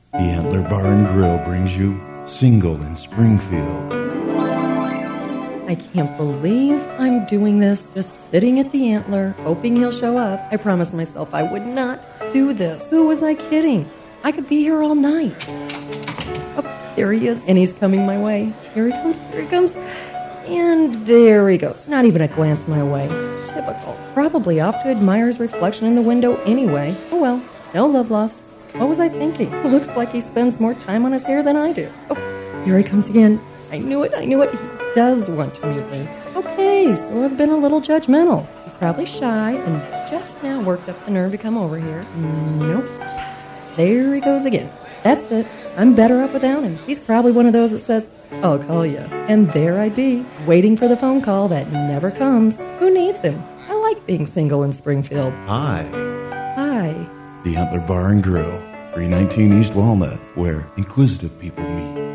The Antler Bar and Grill brings you Single in Springfield. I can't believe I'm doing this, just sitting at the Antler, hoping he'll show up. I promised myself I would not do this. Who was I kidding? I could be here all night. Oh, there he is, and he's coming my way. Here he comes, here he comes. And there he goes. Not even a glance my way. Typical. Probably off to admire his reflection in the window anyway. Oh well, no love lost. What was I thinking? It looks like he spends more time on his hair than I do. Oh, here he comes again. I knew it. He does want to meet me. Okay, so I've been a little judgmental. He's probably shy and just now worked up the nerve to come over here. Nope. There he goes again. That's it. I'm better off without him. He's probably one of those that says, I'll call you. And there I'd be, waiting for the phone call that never comes. Who needs him? I like being single in Springfield. Hi. Hi. The Antler Bar and Grill, 319 East Walnut, where inquisitive people meet.